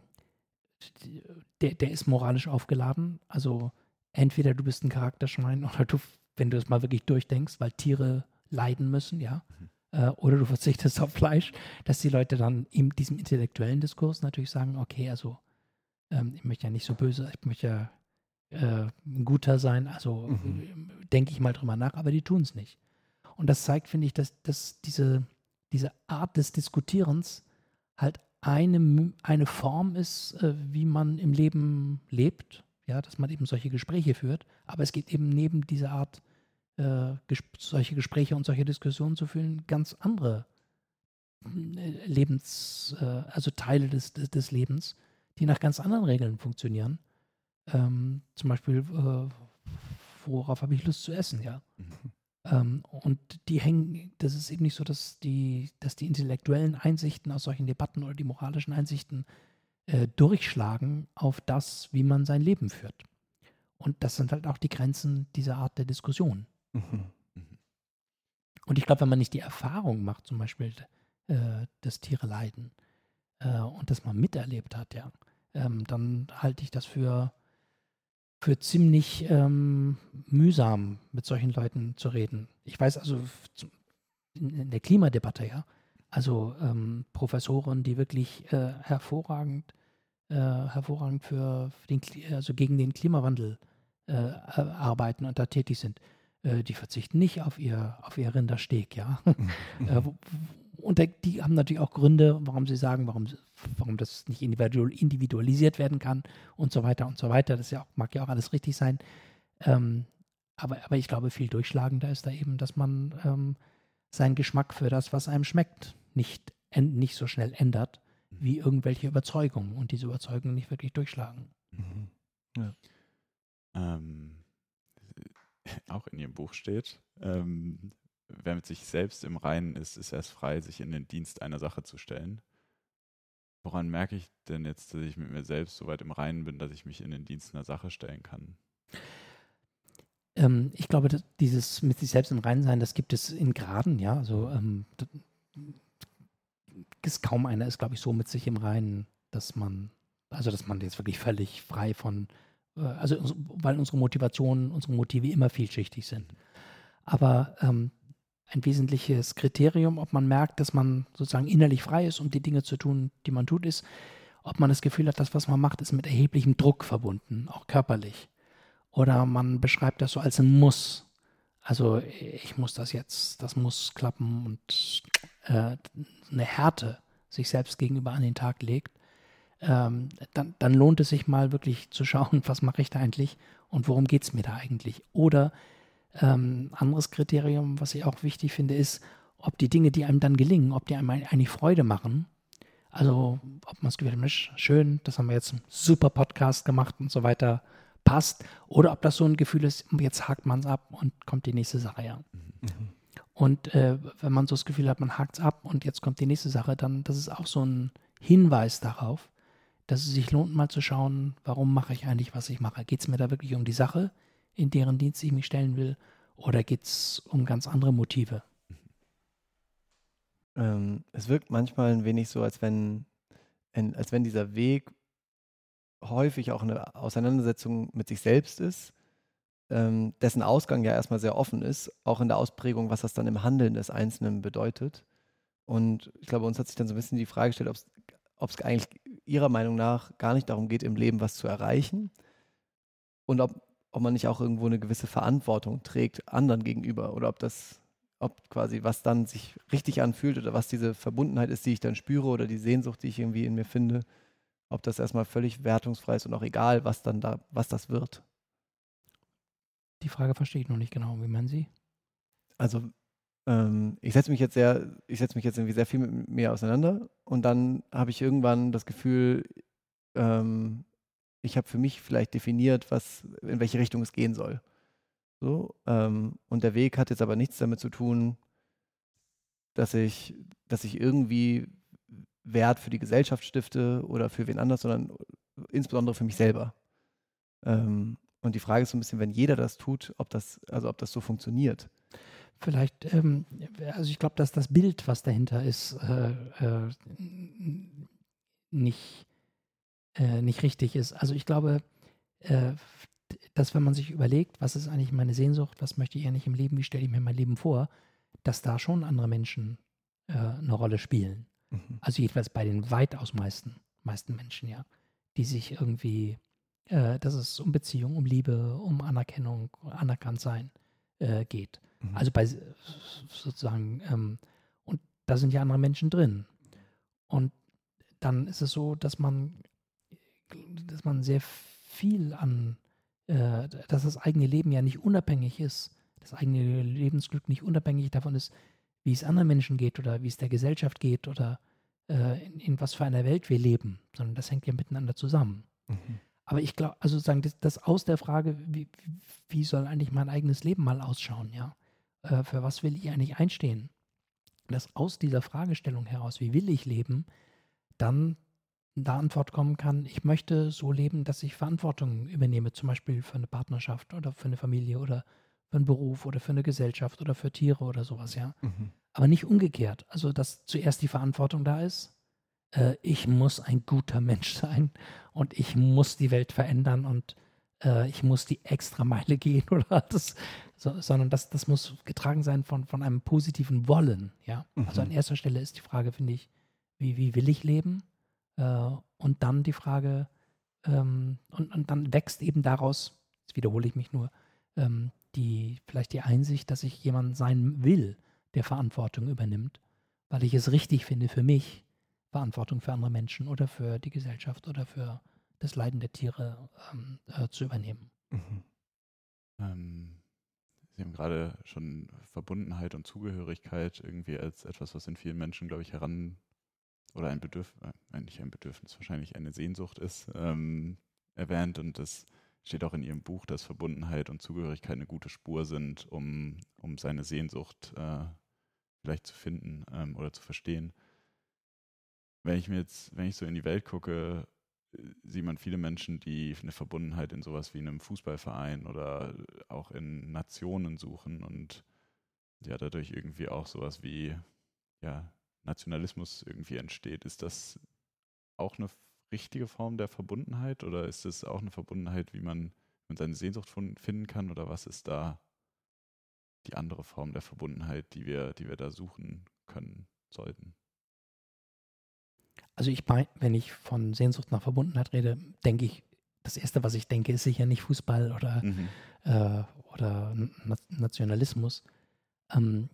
Speaker 1: ist moralisch aufgeladen. Also entweder du bist ein Charakterschwein oder wenn du es mal wirklich durchdenkst, weil Tiere leiden müssen, ja, oder du verzichtest auf Fleisch, dass die Leute dann in diesem intellektuellen Diskurs natürlich sagen, okay, also ich möchte ja nicht so böse, ich möchte ja ein Guter sein, also denke ich mal drüber nach, aber die tun es nicht. Und das zeigt, finde ich, dass diese Art des Diskutierens halt eine Form ist, wie man im Leben lebt, ja, dass man eben solche Gespräche führt. Aber es geht eben neben dieser Art, solche Gespräche und solche Diskussionen zu führen, ganz andere also Teile des Lebens, die nach ganz anderen Regeln funktionieren. Zum Beispiel, worauf habe ich Lust zu essen, ja. Und das ist eben nicht so, dass die intellektuellen Einsichten aus solchen Debatten oder die moralischen Einsichten durchschlagen auf das, wie man sein Leben führt. Und das sind halt auch die Grenzen dieser Art der Diskussion. Und ich glaube, wenn man nicht die Erfahrung macht, zum Beispiel des Tiere leiden und das mal miterlebt hat, ja, dann halte ich das für ziemlich mühsam, mit solchen Leuten zu reden. Ich weiß also in der Klimadebatte, ja, also Professoren, die wirklich hervorragend also gegen den Klimawandel arbeiten und da tätig sind, die verzichten nicht auf ihr Rindersteak, ja. Und die haben natürlich auch Gründe, warum sie sagen, warum das nicht individualisiert werden kann und so weiter und so weiter. Das mag ja auch alles richtig sein. Aber ich glaube, viel durchschlagender ist da eben, dass man seinen Geschmack für das, was einem schmeckt, nicht so schnell ändert, wie irgendwelche Überzeugungen und diese Überzeugungen nicht wirklich durchschlagen.
Speaker 3: Mhm. Ja.
Speaker 2: Auch in Ihrem Buch steht, wer mit sich selbst im Reinen ist, ist erst frei, sich in den Dienst einer Sache zu stellen. Woran merke ich denn jetzt, dass ich mit mir selbst so weit im Reinen bin, dass ich mich in den Dienst einer Sache stellen kann?
Speaker 1: Ich glaube, dieses mit sich selbst im Reinen sein, das gibt es in Graden, ja. Also kaum einer ist, glaube ich, so mit sich im Reinen, dass man jetzt wirklich völlig frei von, weil unsere Motive immer vielschichtig sind. Aber ein wesentliches Kriterium, ob man merkt, dass man sozusagen innerlich frei ist, um die Dinge zu tun, die man tut, ist, ob man das Gefühl hat, das, was man macht, ist mit erheblichem Druck verbunden, auch körperlich. Oder man beschreibt das so als ein Muss. Also ich muss das muss klappen und eine Härte sich selbst gegenüber an den Tag legt, dann lohnt es sich mal wirklich zu schauen, was mache ich da eigentlich und worum geht es mir da eigentlich. Oder anderes Kriterium, was ich auch wichtig finde, ist, ob die Dinge, die einem dann gelingen, ob die einem eigentlich Freude machen. Also ob man das Gefühl hat, Mensch, schön, das haben wir jetzt einen super Podcast gemacht und so weiter, passt. Oder ob das so ein Gefühl ist, jetzt hakt man es ab und kommt die nächste Sache, ja.
Speaker 3: Mhm.
Speaker 1: Und wenn man so das Gefühl hat, man hakt es ab und jetzt kommt die nächste Sache, dann das ist auch so ein Hinweis darauf, dass es sich lohnt, mal zu schauen, warum mache ich eigentlich, was ich mache. Geht es mir da wirklich um die Sache, in deren Dienst ich mich stellen will, oder geht es um ganz andere Motive?
Speaker 3: Es wirkt manchmal ein wenig so, als wenn dieser Weg häufig auch eine Auseinandersetzung mit sich selbst ist, dessen Ausgang ja erstmal sehr offen ist, auch in der Ausprägung, was das dann im Handeln des Einzelnen bedeutet. Und ich glaube, uns hat sich dann so ein bisschen die Frage gestellt, ob es eigentlich Ihrer Meinung nach gar nicht darum geht, im Leben was zu erreichen und ob man nicht auch irgendwo eine gewisse Verantwortung trägt anderen gegenüber oder ob quasi was dann sich richtig anfühlt oder was diese Verbundenheit ist, die ich dann spüre oder die Sehnsucht, die ich irgendwie in mir finde, ob das erstmal völlig wertungsfrei ist und auch egal, was das wird.
Speaker 1: Die Frage verstehe ich noch nicht genau. Wie meinen Sie?
Speaker 3: Also ich setze mich jetzt irgendwie sehr viel mit mir auseinander und dann habe ich irgendwann das Gefühl, ich habe für mich vielleicht definiert, in welche Richtung es gehen soll. So, und der Weg hat jetzt aber nichts damit zu tun, dass ich irgendwie Wert für die Gesellschaft stifte oder für wen anders, sondern insbesondere für mich selber. Und die Frage ist so ein bisschen, wenn jeder das tut, ob das so funktioniert.
Speaker 1: Vielleicht, also ich glaube, dass das Bild, was dahinter ist, nicht richtig ist. Also ich glaube, dass wenn man sich überlegt, was ist eigentlich meine Sehnsucht, was möchte ich eigentlich im Leben, wie stelle ich mir mein Leben vor, dass da schon andere Menschen eine Rolle spielen.
Speaker 3: Mhm.
Speaker 1: Also jedenfalls bei den weitaus meisten Menschen, ja, die sich irgendwie, dass es um Beziehung, um Liebe, um Anerkennung, Anerkanntsein geht.
Speaker 3: Mhm.
Speaker 1: Also bei sozusagen, und da sind ja andere Menschen drin. Und dann ist es so, dass man sehr viel dass das eigene Leben ja nicht unabhängig ist, das eigene Lebensglück nicht unabhängig davon ist, wie es anderen Menschen geht oder wie es der Gesellschaft geht oder in was für einer Welt wir leben, sondern das hängt ja miteinander zusammen.
Speaker 3: Mhm.
Speaker 1: Aber ich glaube, also sozusagen das aus der Frage, wie soll eigentlich mein eigenes Leben mal ausschauen, ja? Für was will ich eigentlich einstehen? Dass aus dieser Fragestellung heraus, wie will ich leben, dann da Antwort kommen kann, ich möchte so leben, dass ich Verantwortung übernehme, zum Beispiel für eine Partnerschaft oder für eine Familie oder für einen Beruf oder für eine Gesellschaft oder für Tiere oder sowas, ja.
Speaker 3: Mhm.
Speaker 1: Aber nicht umgekehrt. Also, dass zuerst die Verantwortung da ist, ich muss ein guter Mensch sein und ich muss die Welt verändern und ich muss die extra Meile gehen oder sondern das muss getragen sein von einem positiven Wollen, ja.
Speaker 3: Mhm.
Speaker 1: Also an erster Stelle ist die Frage, finde ich, wie will ich leben? Und dann die Frage, und dann wächst eben daraus, jetzt wiederhole ich mich nur, vielleicht die Einsicht, dass ich jemand sein will, der Verantwortung übernimmt, weil ich es richtig finde, für mich Verantwortung für andere Menschen oder für die Gesellschaft oder für das Leiden der Tiere zu übernehmen.
Speaker 2: Sie haben gerade schon Verbundenheit und Zugehörigkeit irgendwie als etwas, was in vielen Menschen, glaube ich, oder ein Bedürfnis, nicht ein Bedürfnis, wahrscheinlich eine Sehnsucht ist, erwähnt. Und das steht auch in Ihrem Buch, dass Verbundenheit und Zugehörigkeit eine gute Spur sind, um seine Sehnsucht vielleicht zu finden oder zu verstehen. Wenn ich so in die Welt gucke, sieht man viele Menschen, die eine Verbundenheit in sowas wie einem Fußballverein oder auch in Nationen suchen und ja, dadurch irgendwie auch sowas wie Nationalismus irgendwie entsteht. Ist das auch eine richtige Form der Verbundenheit oder ist es auch eine Verbundenheit, wie man seine Sehnsucht finden kann, oder was ist da die andere Form der Verbundenheit, die wir da suchen können sollten?
Speaker 1: Also wenn ich von Sehnsucht nach Verbundenheit rede, denke ich, das Erste, was ich denke, ist sicher nicht Fußball oder Nationalismus. Und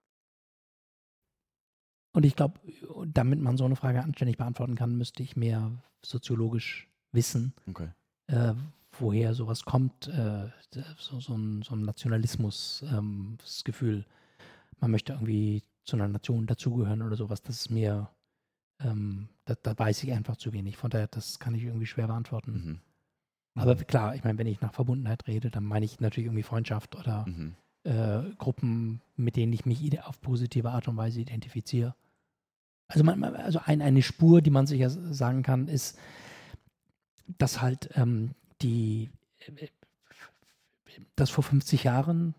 Speaker 1: ich glaube, damit man so eine Frage anständig beantworten kann, müsste ich mehr soziologisch wissen, woher sowas kommt, so ein Nationalismus-Gefühl. Man möchte irgendwie zu einer Nation dazugehören oder sowas. Das ist mir, da weiß ich einfach zu wenig. Von daher, das kann ich irgendwie schwer beantworten. Aber klar, ich meine, wenn ich nach Verbundenheit rede, dann meine ich natürlich irgendwie Freundschaft oder Gruppen, mit denen ich mich auf positive Art und Weise identifiziere. Also, eine Spur, die man sicher sagen kann, ist, dass halt dass vor 50 Jahren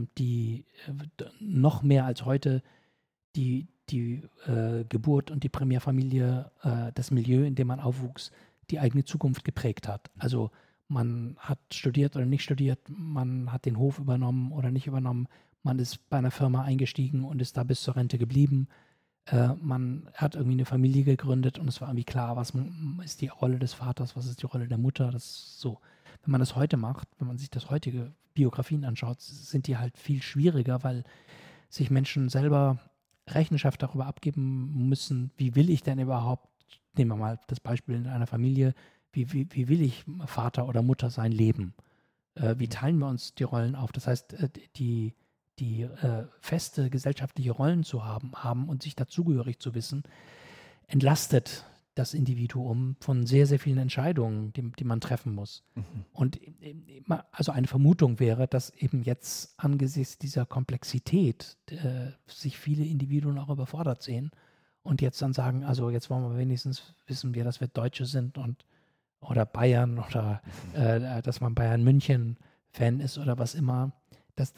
Speaker 1: noch mehr als heute die Geburt und die Primärfamilie, das Milieu, in dem man aufwuchs, die eigene Zukunft geprägt hat. Also man hat studiert oder nicht studiert, man hat den Hof übernommen oder nicht übernommen, man ist bei einer Firma eingestiegen und ist da bis zur Rente geblieben. Man hat irgendwie eine Familie gegründet und es war irgendwie klar, was ist die Rolle des Vaters, was ist die Rolle der Mutter, das ist so. Wenn man das heute macht, wenn man sich das heutige Biografien anschaut, sind die halt viel schwieriger, weil sich Menschen selber Rechenschaft darüber abgeben müssen, wie will ich denn überhaupt, nehmen wir mal das Beispiel in einer Familie, wie will ich Vater oder Mutter sein Leben? Wie teilen wir uns die Rollen auf? Das heißt, die feste gesellschaftliche Rollen zu haben und sich dazugehörig zu wissen, entlastet das Individuum von sehr, sehr vielen Entscheidungen, die man treffen muss. Und also eine Vermutung wäre, dass eben jetzt angesichts dieser Komplexität sich viele Individuen auch überfordert sehen und jetzt dann sagen, also jetzt wollen wir wenigstens wissen wir, dass wir Deutsche sind oder Bayern oder dass man Bayern München Fan ist oder was immer, dass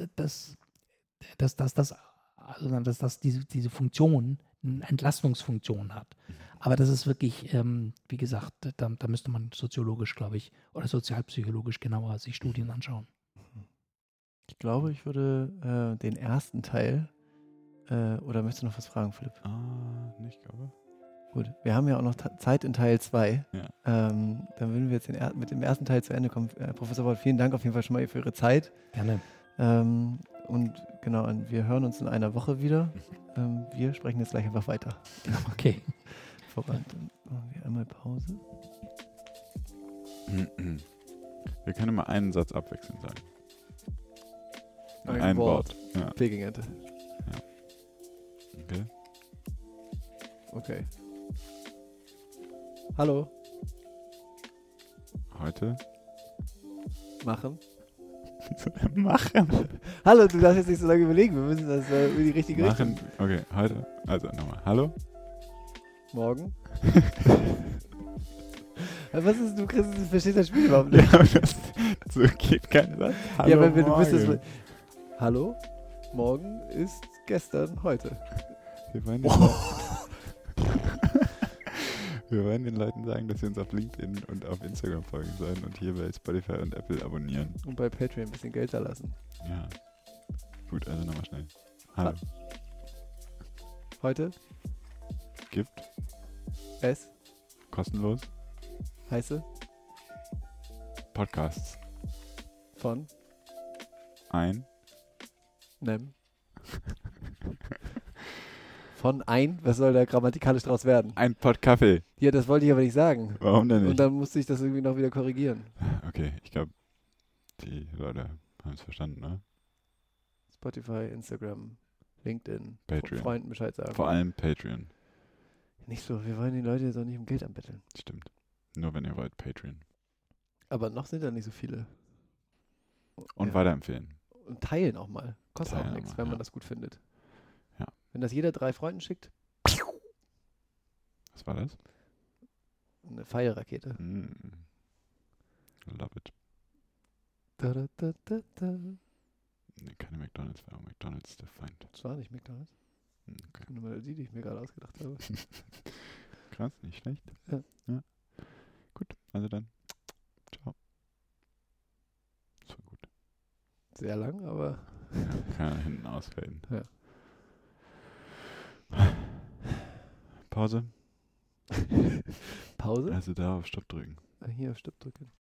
Speaker 1: diese Funktion eine Entlastungsfunktion hat. Aber das ist wirklich, wie gesagt, da müsste man soziologisch, glaube ich, oder sozialpsychologisch genauer sich Studien anschauen.
Speaker 3: Ich glaube, ich würde den ersten Teil, oder möchtest du noch was fragen, Philipp?
Speaker 2: Ich glaube.
Speaker 3: Gut, wir haben ja auch noch Zeit in Teil 2.
Speaker 2: Ja.
Speaker 3: Dann würden wir jetzt mit dem ersten Teil zu Ende kommen. Professor Bolt, vielen Dank auf jeden Fall schon mal für Ihre Zeit.
Speaker 1: Gerne.
Speaker 3: Und genau, wir hören uns in einer Woche wieder. Wir sprechen jetzt gleich einfach weiter.
Speaker 1: Okay.
Speaker 3: Voran, dann machen wir einmal Pause.
Speaker 2: Wir können immer einen Satz abwechselnd sagen.
Speaker 3: Ein Wort.
Speaker 2: Ja.
Speaker 3: Pekingente.
Speaker 2: Ja.
Speaker 3: Okay. Hallo.
Speaker 2: Heute?
Speaker 3: Machen.
Speaker 2: Machen.
Speaker 3: Hallo, du darfst jetzt nicht so lange überlegen. Wir müssen das in die richtige Richtung.
Speaker 2: Okay, heute. Also nochmal. Hallo?
Speaker 3: Morgen. Was ist, du verstehst das Spiel überhaupt nicht.
Speaker 2: Ja, so geht kein Satz. Hallo,
Speaker 3: ja, wenn du
Speaker 2: morgen.
Speaker 3: müsstest. Hallo? Morgen ist gestern heute.
Speaker 2: Wir wollen den Leuten sagen, dass sie uns auf LinkedIn und auf Instagram folgen sollen und hier bei Spotify und Apple abonnieren.
Speaker 3: Und bei Patreon ein bisschen Geld da lassen.
Speaker 2: Ja. Gut, also nochmal schnell. Hallo.
Speaker 3: Heute
Speaker 2: Gibt
Speaker 3: es
Speaker 2: kostenlos
Speaker 3: heiße
Speaker 2: Podcasts
Speaker 3: von
Speaker 2: ein
Speaker 3: nem Von ein? Was soll da grammatikalisch draus werden?
Speaker 2: Ein Pott Kaffee.
Speaker 3: Ja, das wollte ich aber nicht sagen.
Speaker 2: Warum denn
Speaker 3: Und
Speaker 2: nicht?
Speaker 3: dann musste ich das irgendwie noch wieder korrigieren.
Speaker 2: Okay, ich glaube, die Leute haben es verstanden, ne?
Speaker 3: Spotify, Instagram, LinkedIn,
Speaker 2: Patreon.
Speaker 3: Freunden Bescheid sagen.
Speaker 2: Vor allem Patreon.
Speaker 3: Nicht so, wir wollen die Leute jetzt auch nicht um Geld anbetteln.
Speaker 2: Stimmt. Nur wenn ihr wollt, Patreon.
Speaker 3: Aber noch sind da nicht so viele.
Speaker 2: Und
Speaker 3: Ja.
Speaker 2: weiterempfehlen.
Speaker 3: Und teilen auch mal. Kostet
Speaker 2: Teilen
Speaker 3: auch
Speaker 2: auch
Speaker 3: nichts,
Speaker 2: mal,
Speaker 3: wenn man
Speaker 2: ja.
Speaker 3: das gut findet.
Speaker 2: Ja.
Speaker 3: Wenn das jeder 3 Freunden schickt,
Speaker 2: Was war das?
Speaker 3: eine Pfeilrakete.
Speaker 2: Love it.
Speaker 3: Da, da, da, da, da.
Speaker 2: Nee, keine McDonalds-Werbung. McDonalds ist der Feind.
Speaker 3: Das war nicht McDonalds.
Speaker 2: Okay.
Speaker 3: Eine Melodie, die ich mir gerade ausgedacht habe.
Speaker 2: Krass, nicht schlecht.
Speaker 3: Ja.
Speaker 2: Gut, also dann. Ciao. Das war gut.
Speaker 3: Sehr lang, aber
Speaker 2: Ja, kann er hinten ausfaden.
Speaker 3: Ja.
Speaker 2: Pause.
Speaker 3: Pause.
Speaker 2: Also da auf Stopp drücken.
Speaker 3: Hier auf Stopp drücken.